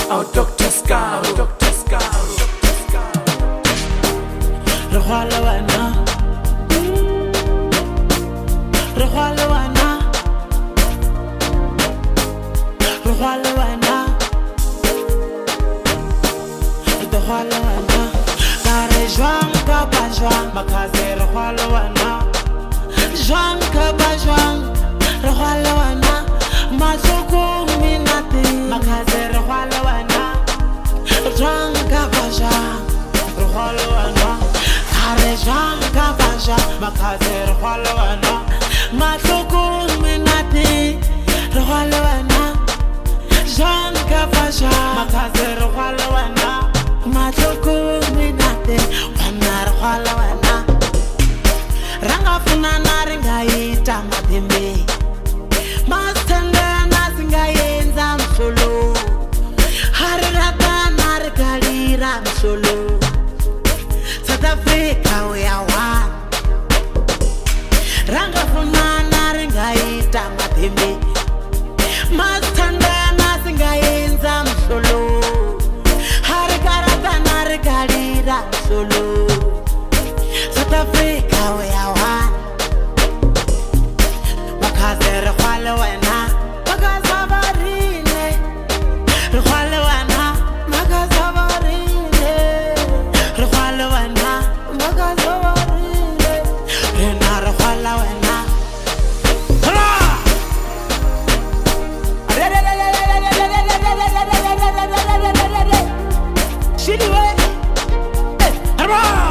Oh, Dr. Scar, Dr. Scar, Dr. Scar. Rwala wana, rwala wana, rwala wana, rwala wana. Kare jwang ka ba jwang, makaze rwala wana. Jwang ka ba jwang, rwala wana. Majoko minati, makaze rwala wana. Jwang ka ba jwang, rwala wana. Kare jwang ka ba jwang, makaze rwala wana. Majoko minati, rwala wana. Jwang ka ba jwang, makaze rwala wana. Majoko minati, wana rwala wana. Ranga funa na ringa ita matembe. Mastanda na singa yenza msolo. Harirata na rikalira msolo. South Africa we are one. Ranga funa na ringa ita matembe. Mastanda na singa yenza msolo. Harikarata na rikalira msolo. South Africa we are one. Makaze rwala wana, makaza barine. Rwala wana, makaza barine. Rwala wana, makaza barine. Rena rwala wana. Hara! Shidi we. Hara!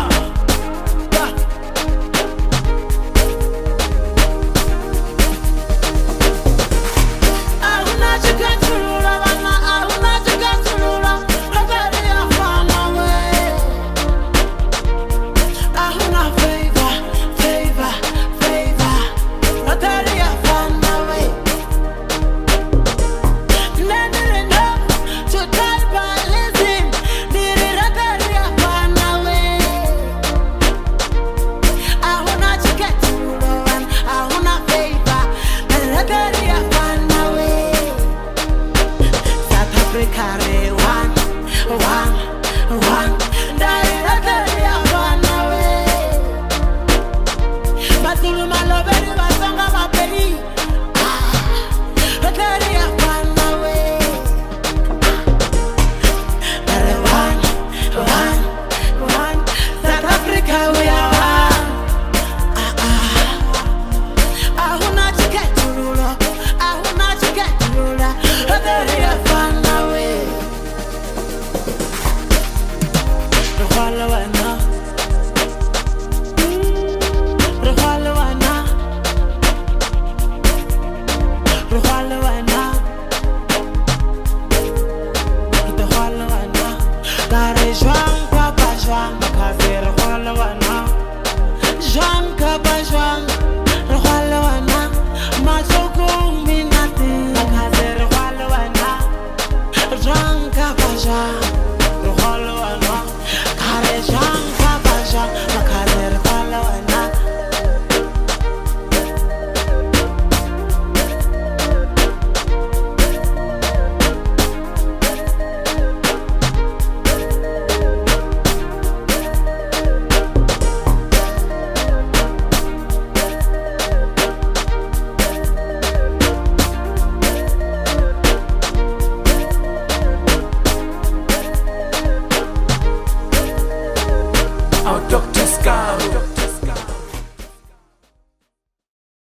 Jwang ka ba jwang.